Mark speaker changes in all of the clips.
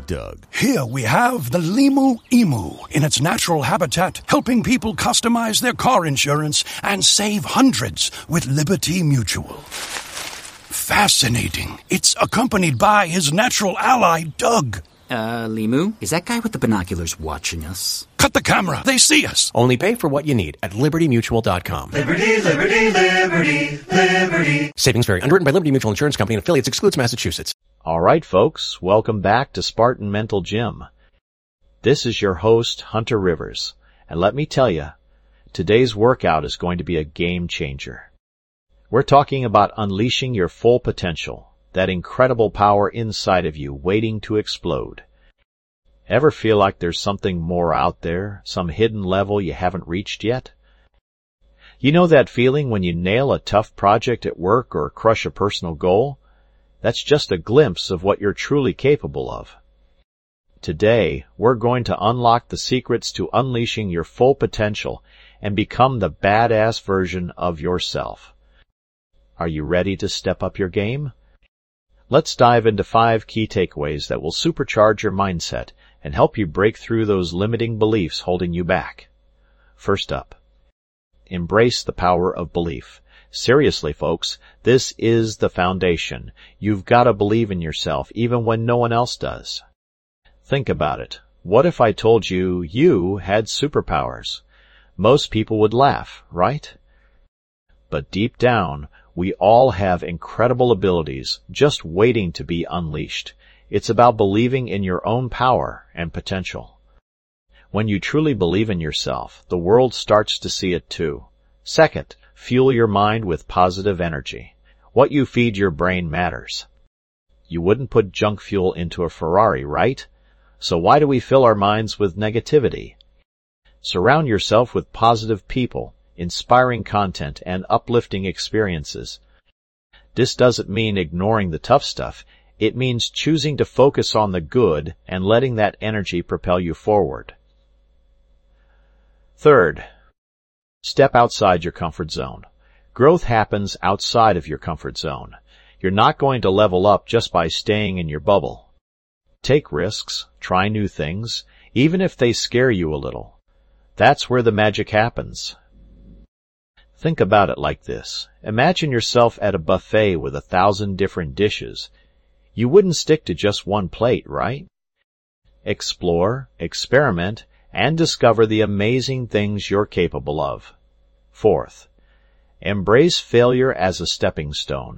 Speaker 1: Doug.
Speaker 2: Here we have the Limu Emu in its natural habitat, helping people customize their car insurance and save hundreds with Liberty Mutual. Fascinating. It's accompanied by his natural ally, Doug.
Speaker 3: Limu, is that guy with the binoculars watching us?
Speaker 2: Cut the camera. They see us.
Speaker 4: Only pay for what you need at LibertyMutual.com.
Speaker 5: Liberty, liberty, liberty, liberty.
Speaker 4: Savings vary. Underwritten by Liberty Mutual Insurance Company and affiliates. Excludes Massachusetts.
Speaker 6: All right, folks. Welcome back to Spartan Mental Gym. This is your host, Hunter Rivers. And let me tell you, today's workout is going to be a game changer. We're talking about unleashing your full potential, that incredible power inside of you waiting to explode. Ever feel like there's something more out there, some hidden level you haven't reached yet? You know that feeling when you nail a tough project at work or crush a personal goal? That's just a glimpse of what you're truly capable of. Today, we're going to unlock the secrets to unleashing your full potential and become the badass version of yourself. Are you ready to step up your game? Let's dive into 5 key takeaways that will supercharge your mindset and help you break through those limiting beliefs holding you back. First up, embrace the power of belief. Seriously, folks, this is the foundation. You've got to believe in yourself even when no one else does. Think about it. What if I told you you had superpowers? Most people would laugh, right? But deep down, we all have incredible abilities just waiting to be unleashed. It's about believing in your own power and potential. When you truly believe in yourself, the world starts to see it too. Second, fuel your mind with positive energy. What you feed your brain matters. You wouldn't put junk fuel into a Ferrari, right? So why do we fill our minds with negativity? Surround yourself with positive people, inspiring content, and uplifting experiences. This doesn't mean ignoring the tough stuff. It means choosing to focus on the good and letting that energy propel you forward. Third, step outside your comfort zone. Growth happens outside of your comfort zone. You're not going to level up just by staying in your bubble. Take risks, try new things, even if they scare you a little. That's where the magic happens. Think about it like this. Imagine yourself at a buffet with 1,000 different dishes. You wouldn't stick to just one plate, right? Explore, experiment, and discover the amazing things you're capable of. Fourth, embrace failure as a stepping stone.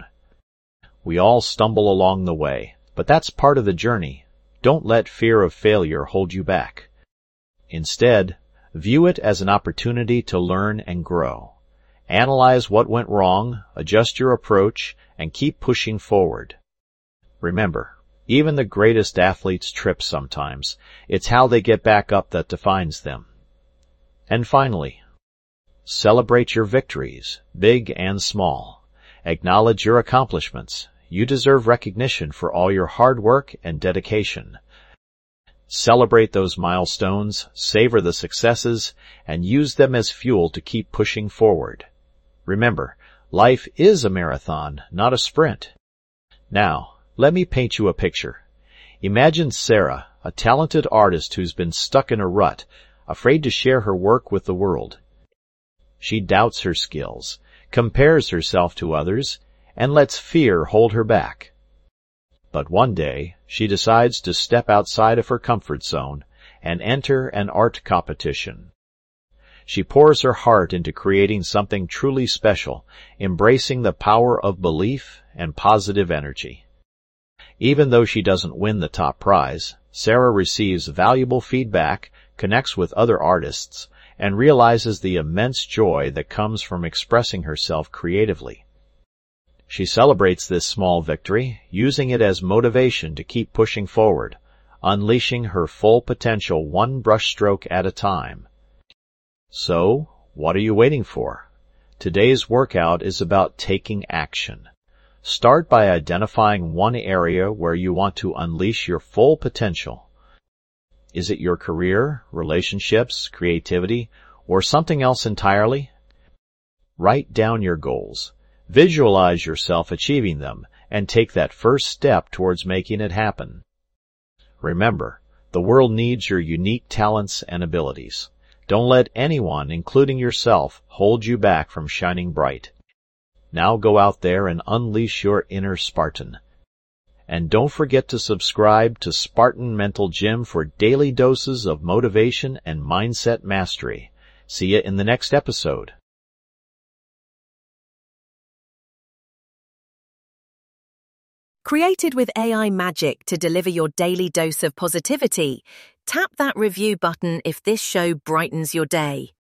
Speaker 6: We all stumble along the way, but that's part of the journey. Don't let fear of failure hold you back. Instead, view it as an opportunity to learn and grow. Analyze what went wrong, adjust your approach, and keep pushing forward. Remember, even the greatest athletes trip sometimes. It's how they get back up that defines them. And finally, celebrate your victories, big and small. Acknowledge your accomplishments. You deserve recognition for all your hard work and dedication. Celebrate those milestones, savor the successes, and use them as fuel to keep pushing forward. Remember, life is a marathon, not a sprint. Now, let me paint you a picture. Imagine Sarah, a talented artist who's been stuck in a rut, afraid to share her work with the world. She doubts her skills, compares herself to others, and lets fear hold her back. But one day, she decides to step outside of her comfort zone and enter an art competition. She pours her heart into creating something truly special, embracing the power of belief and positive energy. Even though she doesn't win the top prize, Sarah receives valuable feedback, connects with other artists, and realizes the immense joy that comes from expressing herself creatively. She celebrates this small victory, using it as motivation to keep pushing forward, unleashing her full potential one brushstroke at a time. So, what are you waiting for? Today's workout is about taking action. Start by identifying one area where you want to unleash your full potential. Is it your career, relationships, creativity, or something else entirely? Write down your goals. Visualize yourself achieving them, and take that first step towards making it happen. Remember, the world needs your unique talents and abilities. Don't let anyone, including yourself, hold you back from shining bright. Now go out there and unleash your inner Spartan. And don't forget to subscribe to Spartan Mental Gym for daily doses of motivation and mindset mastery. See you in the next episode.
Speaker 1: Created with AI magic to deliver your daily dose of positivity, tap that review button if this show brightens your day.